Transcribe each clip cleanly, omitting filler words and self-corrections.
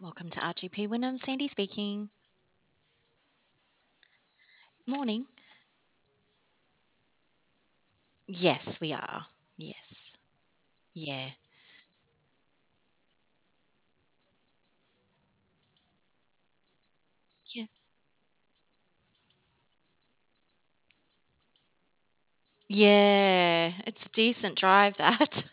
Welcome to RGP Wynnum. Sandy speaking. Morning. Yes, we are. Yes. Yeah. Yeah. Yeah. It's a decent drive, that.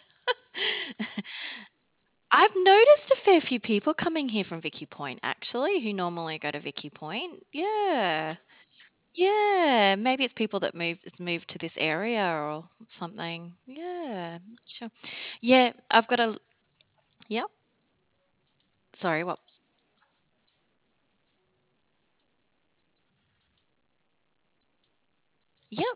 I've noticed a fair few people coming here from Vicky Point, actually, who normally go to Vicky Point. Yeah. Yeah. Maybe it's people that moved to this area or something. Yeah. Not sure. Yeah. I've got a. Yep. Sorry. What? Yep.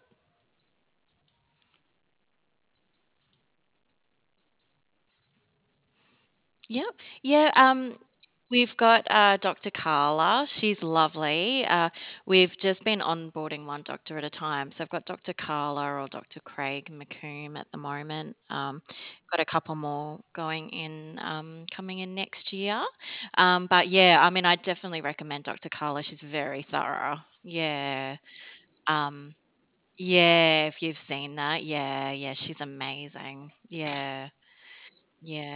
Yep. Yeah. We've got Dr. Carla. She's lovely. We've just been onboarding one doctor at a time. So I've got Dr. Carla or Dr. Craig McComb at the moment. Got a couple more going in, coming in next year. But yeah, I mean, I definitely recommend Dr. Carla. She's very thorough. Yeah. Um, yeah, if you've seen that. Yeah, yeah, she's amazing. Yeah, yeah.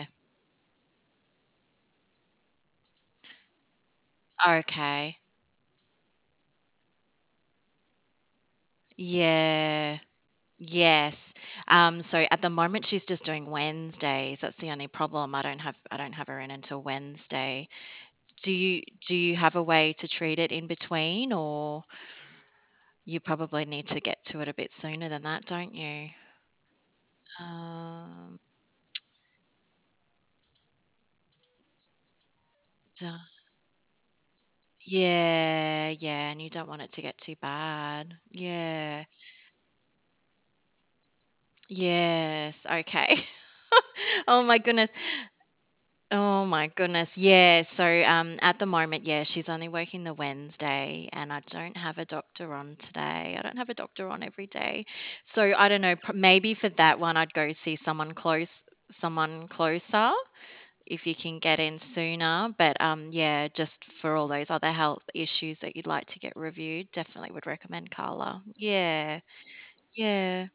Okay. Yeah. Yes. So at the moment she's just doing Wednesdays. That's the only problem. I don't have her in until Wednesday. Do you have a way to treat it in between, or you probably need to get to it a bit sooner than that, don't you? Um, duh. Yeah, yeah, and you don't want it to get too bad. Yeah. Yes. Okay. Oh my goodness. Oh my goodness. Yeah. So at the moment, yeah, she's only working the Wednesday and I don't have a doctor on today. I don't have a doctor on every day. So I don't know, maybe for that one I'd go see someone closer if you can get in sooner. But yeah, just for all those other health issues that you'd like to get reviewed, definitely would recommend Carla. Yeah. Yeah.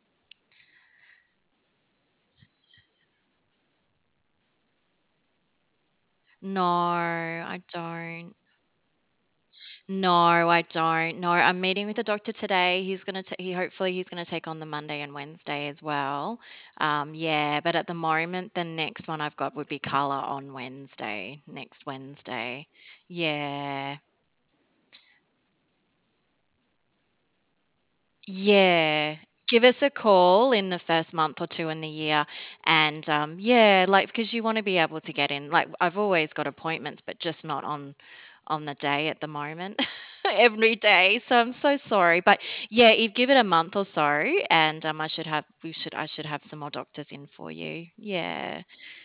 No, I don't. No, I don't. No, I'm meeting with the doctor today. He's gonna take on the Monday and Wednesday as well. Yeah, but at the moment, the next one I've got would be Carla on Wednesday, next Wednesday. Yeah. Yeah. Give us a call in the first month or two in the year. And yeah, like, because you want to be able to get in. Like, I've always got appointments, but just not on the day at the moment, every day. So I'm so sorry. But yeah, if give it a month or so, and I should have some more doctors in for you. Yeah.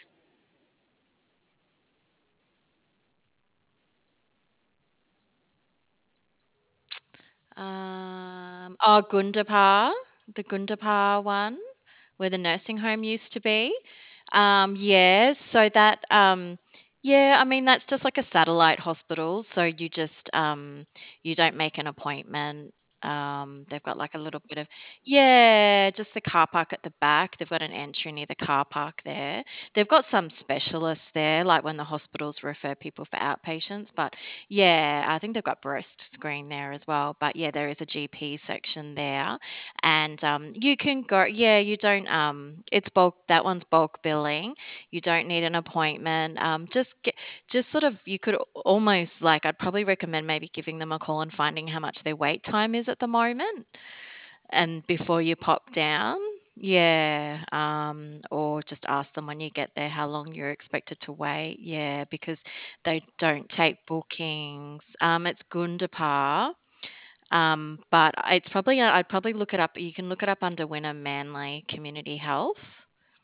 Gundapar, the Gundapar one, where the nursing home used to be. Yeah, so yeah, I mean, that's just like a satellite hospital. So you don't make an appointment. They've got like a little bit of, yeah, just the car park at the back. They've got an entry near the car park there. They've got some specialists there, like when the hospitals refer people for outpatients. But yeah, I think they've got breast screen there as well. But yeah, there is a GP section there, and you can go. Yeah, you don't. It's bulk. That one's bulk billing. You don't need an appointment. Just sort of. You could almost like. I'd probably recommend maybe giving them a call and finding how much their wait time is at the moment, and before you pop down. Yeah, or just ask them when you get there how long you're expected to wait. Yeah, because they don't take bookings. It's Gundapar. But it's probably I'd probably look it up. You can look it up under Wynnum Manly Community Health.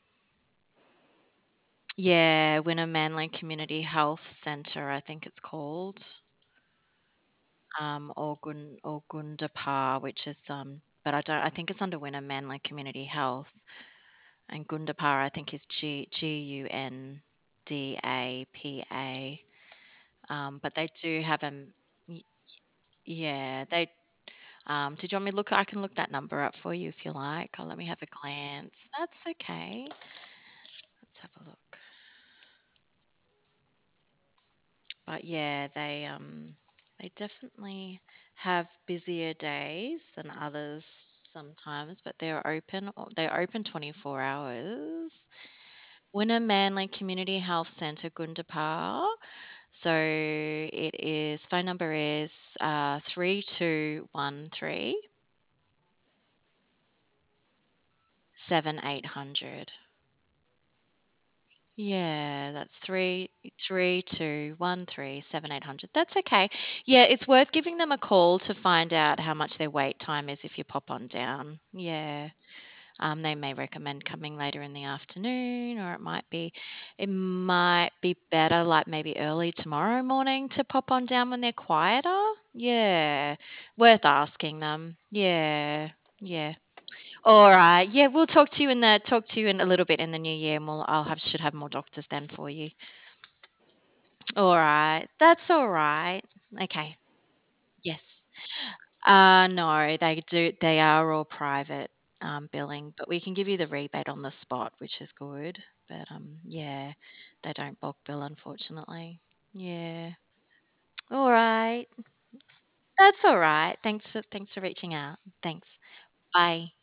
Yeah, Wynnum Manly Community Health Centre, I think it's called. Or Gundapar, which is but I think it's under Wynnum Manly Community Health. And Gundapar I think is Gundapa. But they do have y- yeah, they did you want me to look? I can look that number up for you if you like. Let me have a glance. That's okay. Let's have a look. But yeah, they definitely have busier days than others sometimes, but they're open 24 hours. Winner Manly Community Health Centre, Gundapar. So it is phone number is 3213 7800. Yeah, that's 3213 7800. That's okay. Yeah, it's worth giving them a call to find out how much their wait time is if you pop on down. Yeah. They may recommend coming later in the afternoon, or it might be better, like maybe early tomorrow morning to pop on down when they're quieter. Yeah, worth asking them. Yeah, yeah. All right. Yeah, we'll talk to you in a little bit in the new year, and I'll have should have more doctors then for you. All right. That's all right. Okay. Yes. No, they are all private, billing, but we can give you the rebate on the spot, which is good. But, yeah, they don't bulk bill, unfortunately. Yeah. All right. That's all right. Thanks for reaching out. Thanks. Bye.